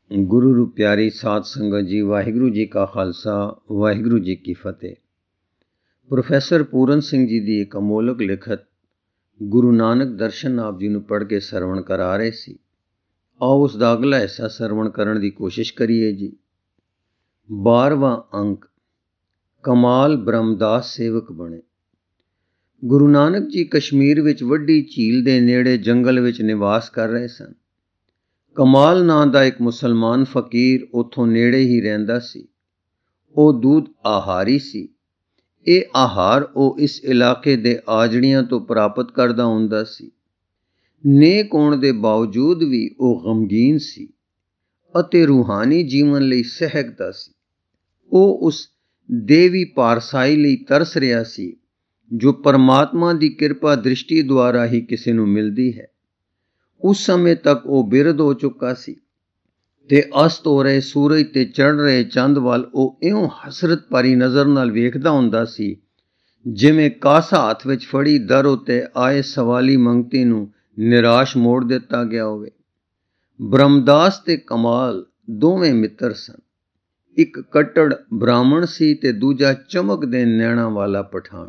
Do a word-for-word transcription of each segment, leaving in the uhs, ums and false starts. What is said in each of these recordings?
ਗੁਰੂ ਰੂ ਪਿਆਰੀ ਸਾਧ ਸੰਗਤ ਜੀ, ਵਾਹਿਗੁਰੂ ਜੀ ਕਾ ਖਾਲਸਾ, ਵਾਹਿਗੁਰੂ ਜੀ ਕੀ ਫਤਿਹ। ਪ੍ਰੋਫੈਸਰ ਪੂਰਨ ਸਿੰਘ ਜੀ ਦੀ ਇੱਕ ਅਮੋਲਕ ਲਿਖਤ ਗੁਰੂ ਨਾਨਕ ਦਰਸ਼ਨ ਆਪ ਜੀ ਨੂੰ ਪੜ੍ਹ ਕੇ ਸਰਵਣ ਕਰਾ ਰਹੇ ਸੀ। ਆਓ ਉਸ ਦਾ ਅਗਲਾ ਹਿੱਸਾ ਸਰਵਣ ਕਰਨ ਦੀ ਕੋਸ਼ਿਸ਼ ਕਰੀਏ ਜੀ। ਬਾਰਵਾਂ ਅੰਕ, ਕਮਾਲ ਬ੍ਰਹਮਦਾਸ ਸੇਵਕ ਬਣੇ। ਗੁਰੂ ਨਾਨਕ ਜੀ ਕਸ਼ਮੀਰ ਵਿੱਚ ਵੱਡੀ ਝੀਲ ਦੇ ਨੇੜੇ ਜੰਗਲ ਵਿੱਚ ਨਿਵਾਸ ਕਰ ਰਹੇ ਸਨ। ਕਮਾਲ ਨਾਂ ਦਾ ਇੱਕ ਮੁਸਲਮਾਨ ਫਕੀਰ ਉੱਥੋਂ ਨੇੜੇ ਹੀ ਰਹਿੰਦਾ ਸੀ। ਉਹ ਦੁੱਧ ਆਹਾਰੀ ਸੀ। ਇਹ ਆਹਾਰ ਉਹ ਇਸ ਇਲਾਕੇ ਦੇ ਆਜੜੀਆਂ ਤੋਂ ਪ੍ਰਾਪਤ ਕਰਦਾ ਹੁੰਦਾ ਸੀ। ਨੇਕ ਹੋਣ ਦੇ ਬਾਵਜੂਦ ਵੀ ਉਹ ਗਮਗੀਨ ਸੀ ਅਤੇ ਰੂਹਾਨੀ ਜੀਵਨ ਲਈ ਸਹਿਕਦਾ ਸੀ। ਉਹ ਉਸ ਦੇਵੀ ਪਾਰਸਾਈ ਲਈ ਤਰਸ ਰਿਹਾ ਸੀ ਜੋ ਪਰਮਾਤਮਾ ਦੀ ਕਿਰਪਾ ਦ੍ਰਿਸ਼ਟੀ ਦੁਆਰਾ ਹੀ ਕਿਸੇ ਨੂੰ ਮਿਲਦੀ ਹੈ। ਉਸ ਸਮੇਂ ਤੱਕ ਉਹ ਬਿਰਧ ਹੋ ਚੁੱਕਾ ਸੀ ਤੇ ਅਸਤ ਹੋ ਰਹੇ ਸੂਰਜ ਤੇ ਚੜ੍ਹ ਰਹੇ ਚੰਦ ਵੱਲ ਉਹ ਇਉਂ ਹਸਰਤ ਭਰੀ ਨਜ਼ਰ ਨਾਲ ਵੇਖਦਾ ਹੁੰਦਾ ਸੀ ਜਿਵੇਂ ਕਾਸਾ ਹੱਥ ਵਿੱਚ ਫੜੀ ਦਰ ਉੱਤੇ ਆਏ ਸਵਾਲੀ ਮੰਗਤੀ ਨੂੰ ਨਿਰਾਸ਼ ਮੋੜ ਦਿੱਤਾ ਗਿਆ ਹੋਵੇ। ਬ੍ਰਹਮਦਾਸ ਤੇ ਕਮਾਲ ਦੋਵੇਂ ਮਿੱਤਰ ਸਨ। ਇੱਕ ਕੱਟੜ ਬ੍ਰਾਹਮਣ ਸੀ ਤੇ ਦੂਜਾ ਚਮਕਦੇ ਨੈਣਾਂ ਵਾਲਾ ਪਠਾਨ।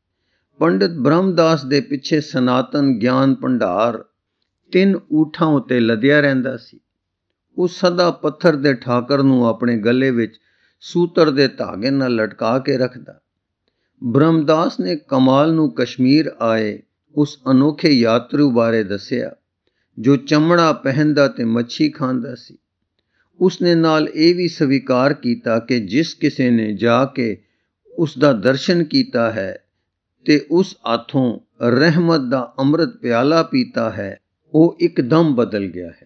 ਪੰਡਿਤ ਬ੍ਰਹਮਦਾਸ ਦੇ ਪਿੱਛੇ ਸਨਾਤਨ ਗਿਆਨ ਭੰਡਾਰ ਤਿੰਨ ਊਠਾਂ ਉੱਤੇ ਲੱਦਿਆ ਰਹਿੰਦਾ ਸੀ। ਉਹ ਸਦਾ ਪੱਥਰ ਦੇ ਠਾਕਰ ਨੂੰ ਆਪਣੇ ਗਲੇ ਵਿੱਚ ਸੂਤਰ ਦੇ ਧਾਗੇ ਨਾਲ ਲਟਕਾ ਕੇ ਰੱਖਦਾ। ਬ੍ਰਹਮਦਾਸ ਨੇ ਕਮਾਲ ਨੂੰ ਕਸ਼ਮੀਰ ਆਏ ਉਸ ਅਨੋਖੇ ਯਾਤਰੂ ਬਾਰੇ ਦੱਸਿਆ ਜੋ ਚਮੜਾ ਪਹਿਨਦਾ ਤੇ ਮੱਛੀ ਖਾਂਦਾ ਸੀ। ਉਸਨੇ ਨਾਲ ਇਹ ਵੀ ਸਵੀਕਾਰ ਕੀਤਾ ਕਿ ਜਿਸ ਕਿਸੇ ਨੇ ਜਾ ਕੇ ਉਸ ਦਾ ਦਰਸ਼ਨ ਕੀਤਾ ਹੈ ਤੇ ਉਸ ਹੱਥੋਂ ਰਹਿਮਤ ਦਾ ਅੰਮ੍ਰਿਤ ਪਿਆਲਾ ਪੀਤਾ ਹੈ, ਉਹ ਇੱਕਦਮ ਬਦਲ ਗਿਆ ਹੈ।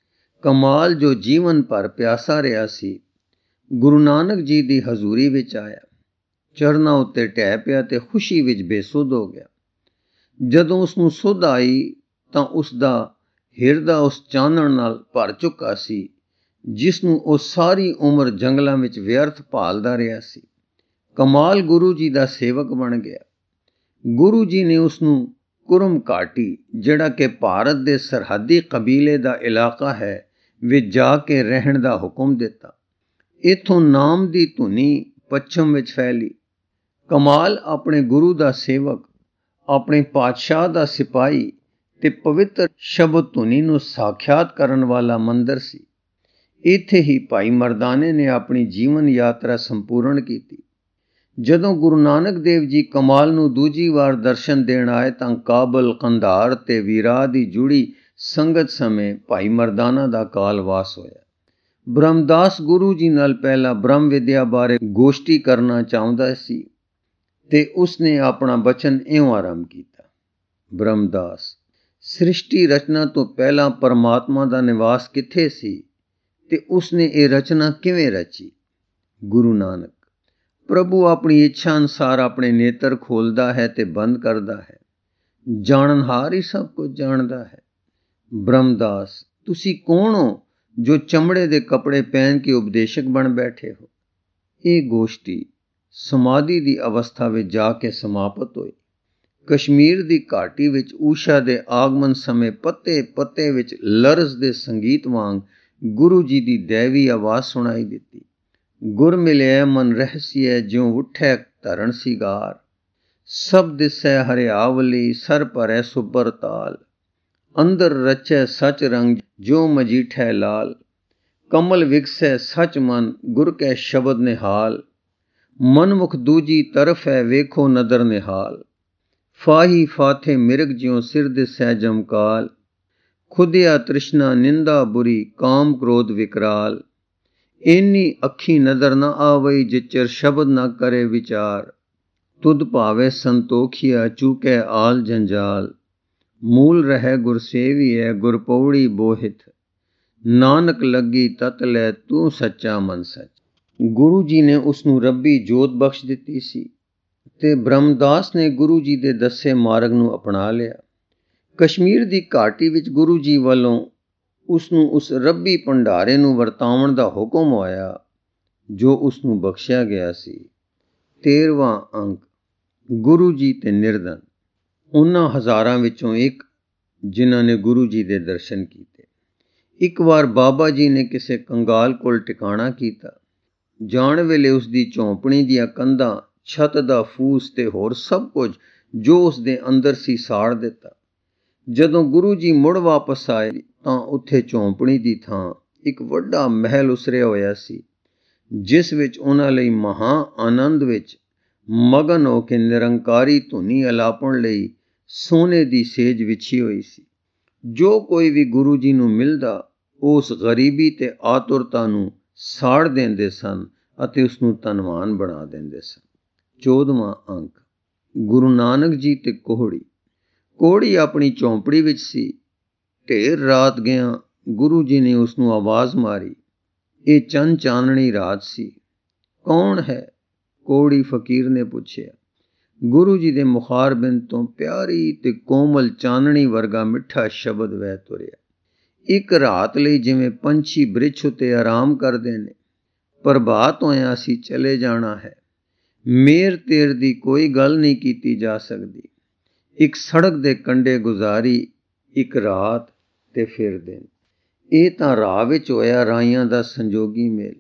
ਕਮਾਲ ਜੋ ਜੀਵਨ ਭਰ ਪਿਆਸਾ ਰਿਹਾ ਸੀ, ਗੁਰੂ ਨਾਨਕ ਜੀ ਦੀ ਹਜ਼ੂਰੀ ਵਿੱਚ ਆਇਆ, ਚਰਨਾਂ ਉੱਤੇ ਢਹਿ ਪਿਆ ਤੇ ਖੁਸ਼ੀ ਵਿੱਚ ਬੇਸੁੱਧ ਹੋ ਗਿਆ। ਜਦੋਂ ਉਸਨੂੰ ਸੁੱਧ ਆਈ ਤਾਂ ਉਸ ਦਾ ਹਿਰਦਾ ਉਸ ਚਾਨਣ ਨਾਲ ਭਰ ਚੁੱਕਾ ਸੀ ਜਿਸ ਨੂੰ ਉਹ ਸਾਰੀ ਉਮਰ ਜੰਗਲਾਂ ਵਿੱਚ ਵਿਅਰਥ ਭਾਲਦਾ ਰਿਹਾ ਸੀ। ਕਮਾਲ ਗੁਰੂ ਜੀ ਦਾ ਸੇਵਕ ਬਣ ਗਿਆ। ਗੁਰੂ ਜੀ ਨੇ ਉਸਨੂੰ ਕੁਰਮ ਘਾਟੀ, ਜਿਹੜਾ ਕਿ ਭਾਰਤ ਦੇ ਸਰਹੱਦੀ ਕਬੀਲੇ ਦਾ ਇਲਾਕਾ ਹੈ, ਵਿੱਚ ਜਾ ਕੇ ਰਹਿਣ ਦਾ ਹੁਕਮ ਦਿੱਤਾ। ਇੱਥੋਂ ਨਾਮ ਦੀ ਧੁਨੀ ਪੱਛਮ ਵਿੱਚ ਫੈਲੀ। ਕਮਾਲ ਆਪਣੇ ਗੁਰੂ ਦਾ ਸੇਵਕ, ਆਪਣੇ ਪਾਤਸ਼ਾਹ ਦਾ ਸਿਪਾਹੀ ਤੇ ਪਵਿੱਤਰ ਸ਼ਬਦ ਧੁਨੀ ਨੂੰ ਸਾਖਿਆਤ ਕਰਨ ਵਾਲਾ ਮੰਦਰ ਸੀ। ਇੱਥੇ ਹੀ ਭਾਈ ਮਰਦਾਨੇ ਨੇ ਆਪਣੀ ਜੀਵਨ ਯਾਤਰਾ ਸੰਪੂਰਨ ਕੀਤੀ। ਜਦੋਂ ਗੁਰੂ ਨਾਨਕ ਦੇਵ ਜੀ ਕਮਾਲ ਨੂੰ ਦੂਜੀ ਵਾਰ ਦਰਸ਼ਨ ਦੇਣ ਆਏ ਤਾਂ ਕਾਬਲ, ਕੰਧਾਰ ਤੇ ਵੀਰਾਹ ਦੀ ਜੁੜੀ ਸੰਗਤ ਸਮੇਂ ਭਾਈ ਮਰਦਾਨਾ ਦਾ ਕਾਲਵਾਸ ਹੋਇਆ। ਬ੍ਰਹਮਦਾਸ ਗੁਰੂ ਜੀ ਨਾਲ ਪਹਿਲਾਂ ਬ੍ਰਹਮ ਵਿਦਿਆ ਬਾਰੇ ਗੋਸ਼ਟੀ ਕਰਨਾ ਚਾਹੁੰਦਾ ਸੀ ਤੇ ਉਸਨੇ ਆਪਣਾ ਬਚਨ ਇਉਂ ਆਰੰਭ ਕੀਤਾ। ਬ੍ਰਹਮਦਾਸ, ਸ੍ਰਿਸ਼ਟੀ ਰਚਨਾ ਤੋਂ ਪਹਿਲਾਂ ਪਰਮਾਤਮਾ ਦਾ ਨਿਵਾਸ ਕਿੱਥੇ ਸੀ ਤੇ ਉਸਨੇ ਇਹ ਰਚਨਾ ਕਿਵੇਂ ਰਚੀ? ਗੁਰੂ ਨਾਨਕ, ਪ੍ਰਭੂ ਆਪਣੀ ਇੱਛਾ ਅਨੁਸਾਰ ਆਪਣੇ ਨੇਤਰ ਖੋਲ੍ਹਦਾ ਹੈ ਤੇ ਬੰਦ ਕਰਦਾ ਹੈ। ਜਾਣਨਹਾਰ ਹੀ ਸਭ ਕੁਝ ਜਾਣਦਾ ਹੈ। ਬ੍ਰਹਮਦਾਸ, ਤੁਸੀਂ ਕੌਣ ਹੋ ਜੋ ਚਮੜੇ ਦੇ ਕੱਪੜੇ ਪਹਿਨ ਕੇ ਉਪਦੇਸ਼ਕ ਬਣ ਬੈਠੇ ਹੋ? ਇਹ ਗੋਸ਼ਟੀ ਸਮਾਧੀ ਦੀ ਅਵਸਥਾ ਵਿੱਚ ਜਾ ਕੇ ਸਮਾਪਤ ਹੋਈ। ਕਸ਼ਮੀਰ ਦੀ ਘਾਟੀ ਵਿੱਚ ਊਸ਼ਾ ਦੇ ਆਗਮਨ ਸਮੇਂ ਪੱਤੇ ਪੱਤੇ ਵਿੱਚ ਲਰਜ਼ ਦੇ ਸੰਗੀਤ ਵਾਂਗ ਗੁਰੂ ਜੀ ਦੀ ਦੈਵੀ ਆਵਾਜ਼ ਸੁਣਾਈ ਦਿੱਤੀ। ਗੁਰ ਮਿਲਿਆ ਮਨ ਰਹਿਸੀਐ ਜਿਉ ਉੱਠੈ ਧਰਨ ਸਿਗਾਰ, ਸਭ ਦਿਸੈ ਹਰਿਆਵਲੀ ਸਰ ਭਰੈ ਸੁਬਰ ਤਾਲ, ਅੰਦਰ ਰਚੈ ਸਚ ਰੰਗ ਜਿਉ ਮਜੀਠੈ ਲਾਲ, ਕਮਲ ਵਿਗਸੈ ਸਚ ਮਨ ਗੁਰ ਕੈ ਸ਼ਬਦ ਨਿਹਾਲ, ਮਨਮੁਖ ਦੂਜੀ ਤਰਫ ਹੈ ਵੇਖੋ ਨਦਰ ਨਿਹਾਲ, ਫਾਹੀ ਫਾਥੇ ਮਿਰਗ ਜਿਉ ਸਿਰ ਦਿਸੈ ਜਮਕਾਲ, ਖੁਦਿਆ ਤ੍ਰਿਸ਼ਨਾ ਨਿੰਦਾ ਬੁਰੀ ਕਾਮ ਕ੍ਰੋਧ ਵਿਕਰਾਲ, ਇੰਨੀ ਅੱਖੀ ਨਦਰ ਨਾ ਆਵਈ ਜਿਚਰ ਸ਼ਬਦ ਨਾ ਕਰੇ ਵਿਚਾਰ, ਤੁਧ ਭਾਵੇ ਸੰਤੋਖੀਆ ਚੂਕੈ ਆਲ ਜੰਜਾਲ, ਮੂਲ ਰਹਿ ਗੁਰ ਸੇਵੀਐ ਗੁਰ ਪਉੜੀ ਬੋਹਿਤ, ਨਾਨਕ ਲੱਗੀ ਤਤ ਲੈ ਤੂੰ ਸੱਚਾ ਮਨ ਸੱਚ। ਗੁਰੂ ਜੀ ਨੇ ਉਸਨੂੰ ਰੱਬੀ ਜੋਤ ਬਖਸ਼ ਦਿੱਤੀ ਸੀ ਤੇ ਬ੍ਰਹਮਦਾਸ ਨੇ ਗੁਰੂ ਜੀ ਦੇ ਦੱਸੇ ਮਾਰਗ ਨੂੰ ਅਪਣਾ ਲਿਆ। ਕਸ਼ਮੀਰ ਦੀ ਘਾਟੀ ਵਿੱਚ ਗੁਰੂ ਜੀ ਵੱਲੋਂ ਉਸਨੂੰ ਉਸ ਰੱਬੀ ਭੰਡਾਰੇ ਨੂੰ ਵਰਤਾਉਣ ਦਾ ਹੁਕਮ ਹੋਇਆ ਜੋ ਉਸਨੂੰ ਬਖਸ਼ਿਆ ਗਿਆ ਸੀ। ਤੇਰਵਾਂ ਅੰਕ, ਗੁਰੂ ਜੀ ਤੇ ਨਿਰਧਨ। ਉਹਨਾਂ ਹਜ਼ਾਰਾਂ ਵਿੱਚੋਂ ਇੱਕ ਜਿਨ੍ਹਾਂ ਨੇ ਗੁਰੂ ਜੀ ਦੇ ਦਰਸ਼ਨ ਕੀਤੇ। ਇੱਕ ਵਾਰ ਬਾਬਾ ਜੀ ਨੇ ਕਿਸੇ ਕੰਗਾਲ ਕੋਲ ਟਿਕਾਣਾ ਕੀਤਾ। ਜਾਣ ਵੇਲੇ ਉਸ ਦੀ ਝੌਂਪੜੀ ਦੀਆਂ ਕੰਧਾਂ, ਛੱਤ ਦਾ ਫੂਸ ਤੇ ਹੋਰ ਸਭ ਕੁਝ ਜੋ ਉਸ ਦੇ ਅੰਦਰ ਸੀ ਸਾੜ ਦਿੱਤਾ। ਜਦੋਂ ਗੁਰੂ ਜੀ ਮੁੜ ਵਾਪਸ ਆਏ ਤਾਂ ਉੱਥੇ ਝੌਂਪੜੀ ਦੀ ਥਾਂ ਇੱਕ ਵੱਡਾ ਮਹਿਲ ਉਸਰਿਆ ਹੋਇਆ ਸੀ, ਜਿਸ ਵਿੱਚ ਉਹਨਾਂ ਲਈ ਮਹਾਂ ਆਨੰਦ ਵਿੱਚ ਮਗਨ ਹੋ ਕੇ ਨਿਰੰਕਾਰੀ ਧੁਨੀ ਅਲਾਪਣ ਲਈ ਸੋਨੇ ਦੀ ਸੇਜ ਵਿਛੀ ਹੋਈ ਸੀ। ਜੋ ਕੋਈ ਵੀ ਗੁਰੂ ਜੀ ਨੂੰ ਮਿਲਦਾ, ਉਸ ਗਰੀਬੀ ਤੇ ਆਤੁਰਤਾ ਨੂੰ ਸਾੜ ਦਿੰਦੇ ਸਨ ਅਤੇ ਉਸ ਨੂੰ ਧਨਵਾਨ ਬਣਾ ਦਿੰਦੇ ਸਨ। ਚੌਦਵਾਂ ਅੰਕ, ਗੁਰੂ ਨਾਨਕ ਜੀ ਤੇ ਕੋਹੜੀ। ਕੋਹੜੀ ਆਪਣੀ ਝੌਂਪੜੀ ਵਿੱਚ ਸੀ। ਢੇਰ ਰਾਤ ਗਿਆ ਗੁਰੂ ਜੀ ਨੇ ਉਸ ਨੂੰ ਆਵਾਜ਼ ਮਾਰੀ। ਇਹ ਚੰਨ ਚਾਨਣੀ ਰਾਤ ਸੀ। ਕੌਣ ਹੈ? ਕੋਹੜੀ ਫਕੀਰ ਨੇ ਪੁੱਛਿਆ। ਗੁਰੂ ਜੀ ਦੇ ਮੁਖਾਰਬਿੰਦ ਤੋਂ ਪਿਆਰੀ ਤੇ ਕੋਮਲ ਚਾਨਣੀ ਵਰਗਾ ਮਿੱਠਾ ਸ਼ਬਦ ਵਹਿ ਤੁਰਿਆ। ਇੱਕ ਰਾਤ ਲਈ ਜਿਵੇਂ ਪੰਛੀ ਬ੍ਰਿਛ ਉੱਤੇ ਆਰਾਮ ਕਰਦੇ ਨੇ, ਪ੍ਰਭਾਤ ਹੋਇਆ ਅਸੀਂ ਚਲੇ ਜਾਣਾ ਹੈ। ਮੇਰ ਤੇਰ ਦੀ ਕੋਈ ਗੱਲ ਨਹੀਂ ਕੀਤੀ ਜਾ ਸਕਦੀ। ਇੱਕ ਸੜਕ ਦੇ ਕੰਢੇ ਗੁਜ਼ਾਰੀ ਇੱਕ ਰਾਤ ਤੇ ਫਿਰ ਦਿਨ। ਇਹ ਤਾਂ ਰਾਹ ਵਿੱਚ ਹੋਇਆ ਰਾਈਆਂ ਦਾ ਸੰਜੋਗੀ ਮੇਲ।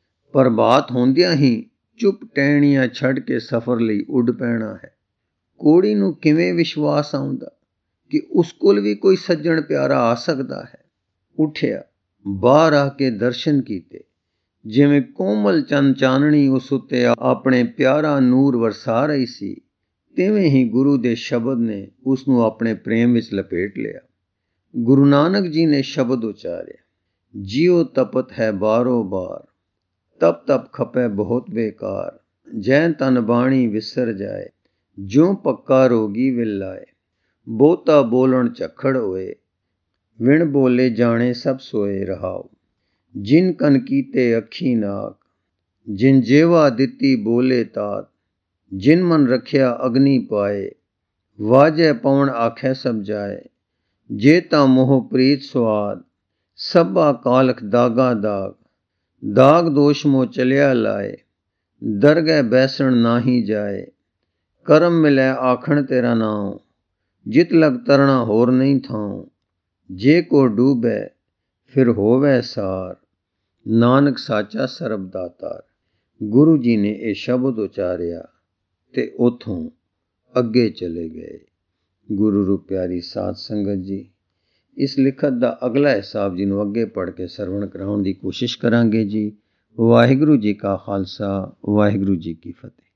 ਪ੍ਰਭਾਤ ਹੁੰਦਿਆਂ ਹੀ ਚੁੱਪ ਟਹਿਣੀਆਂ ਛੱਡ ਕੇ ਸਫ਼ਰ ਲਈ ਉੱਡ ਪੈਣਾ ਹੈ। ਕੋਹੜੀ ਨੂੰ ਕਿਵੇਂ ਵਿਸ਼ਵਾਸ ਆਉਂਦਾ ਕਿ ਉਸ ਕੋਲ ਵੀ ਕੋਈ ਸੱਜਣ ਪਿਆਰਾ ਆ ਸਕਦਾ ਹੈ। ਉੱਠਿਆ, ਬਾਹਰ ਆ ਕੇ ਦਰਸ਼ਨ ਕੀਤੇ। ਜਿਵੇਂ ਕੋਮਲ ਚੰਨ ਚਾਨਣੀ ਉਸ ਉੱਤੇ ਆਪਣੇ ਪਿਆਰਾ ਨੂਰ ਵਰਸਾ ਰਹੀ ਸੀ, ਤਿਵੇਂ ਹੀ ਗੁਰੂ ਦੇ ਸ਼ਬਦ ਨੇ ਉਸ ਨੂੰ ਆਪਣੇ ਪ੍ਰੇਮ ਵਿੱਚ ਲਪੇਟ ਲਿਆ। ਗੁਰੂ ਨਾਨਕ ਜੀ ਨੇ ਸ਼ਬਦ ਉਚਾਰਿਆ, ਜਿਉ ਤਪਤ ਹੈ ਬਾਰੋ ਬਾਰ, ਤਪ ਤਪ ਖਪੈ ਬਹੁਤ ਬੇਕਾਰ, ਜੈ ਤਨ ਬਾਣੀ ਵਿਸਰ ਜਾਏ, ਜਿਉ ਪੱਕਾ ਰੋਗੀ ਵਿਲ ਲਾਏ, ਬਹੁਤਾ ਬੋਲਣ ਝੱਖੜ ਹੋਏ, ਵਿਣ ਬੋਲੇ ਜਾਣੇ ਸਭ ਸੋਏ ਰਹਾਓ, ਜਿਨ ਕਨ ਕੀਤੇ ਅੱਖੀ ਨਾਕ, ਜਿਨ ਜੇਵਾ ਦਿੱਤੀ ਬੋਲੇ ਤਾਤ, ਜਿਨ ਮਨ ਰੱਖਿਆ ਅਗਨੀ ਪਾਏ, ਵਾਜੈ ਪਵਨ ਆਖੈ ਸਭ ਜਾਏ, ਜੇ ਤਾਂ ਮੋਹ ਪ੍ਰੀਤ ਸੁਆਦ, ਸਭਾ ਕਾਲਖ ਦਾਗਾ ਦਾਗ, ਦਾਗ ਦੋਸ਼ ਮੋ ਚਲਿਆ ਲਾਏ, ਦਰਗਹਿ ਬੈਸਣ ਨਾਹੀ ਜਾਏ, ਕਰਮ ਮਿਲੈ ਆਖਣ ਤੇਰਾ ਨਾਉ, ਜਿਤ ਲਗ ਤਰਣਾ ਹੋਰ ਨਹੀਂ ਥਾਉ, ਜੇ ਕੋ ਡੂਬੈ ਫਿਰ ਹੋਵੈ ਸਾਰ, ਨਾਨਕ ਸਾਚਾ ਸਰਬ ਦਾਤਾਰ। ਗੁਰੂ ਜੀ ਨੇ ਇਹ ਸ਼ਬਦ ਉਚਾਰਿਆ ਤੇ ਉੱਥੋਂ ਅੱਗੇ ਚਲੇ ਗਏ। ਗੁਰੂ ਰੂਪ ਪਿਆਰੀ ਸਾਧ ਸੰਗਤ ਜੀ, ਇਸ ਲਿਖਤ ਦਾ ਅਗਲਾ ਹਿੱਸਾ ਆਪ ਜੀ ਨੂੰ ਅੱਗੇ ਪੜ੍ਹ ਕੇ ਸਰਵਣ ਕਰਾਉਣ ਦੀ ਕੋਸ਼ਿਸ਼ ਕਰਾਂਗੇ ਜੀ। ਵਾਹਿਗੁਰੂ ਜੀ ਕਾ ਖਾਲਸਾ, ਵਾਹਿਗੁਰੂ ਜੀ ਕੀ ਫਤਿਹ।